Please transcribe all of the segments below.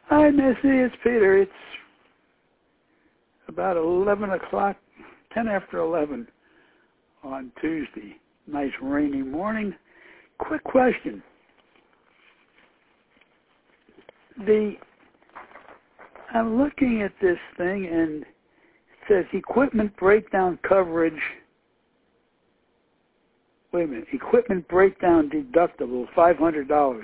Hi, Missy. It's Peter. It's about 11 o'clock, 10 after 11 on Tuesday. Nice rainy morning. Quick question. I'm looking at this thing, and it says equipment breakdown coverage. Wait a minute. Equipment breakdown deductible, $500.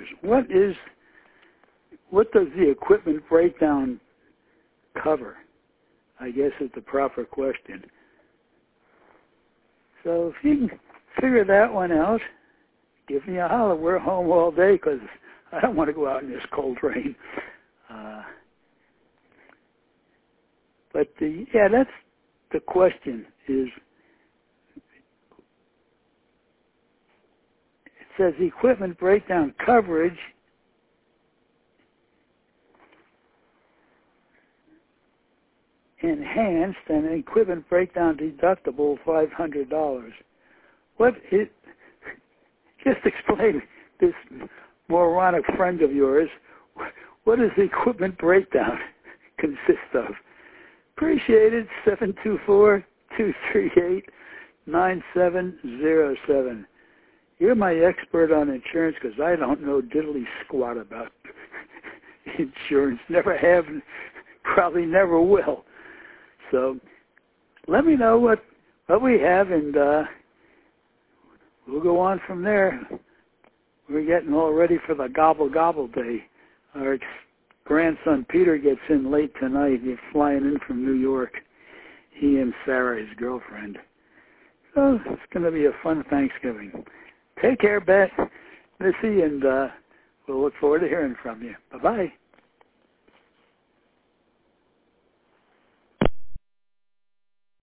What does the equipment breakdown cover? I guess is the proper question. So if you can figure that one out, give me a holler. We're home all day because I don't want to go out in this cold rain. But that's the question. Is it says equipment breakdown coverage enhanced and equipment breakdown deductible $500. Just explain this moronic friend of yours. What does the equipment breakdown consist of? Appreciate it. 724-238-9707. You're my expert on insurance because I don't know diddly squat about insurance. Never have, and probably never will. So let me know what we have, and we'll go on from there. We're getting all ready for the gobble day. Our grandson Peter gets in late tonight. He's flying in from New York. He and Sarah, his girlfriend. So it's going to be a fun Thanksgiving. Take care, Beth, Missy, and we'll look forward to hearing from you. Bye-bye.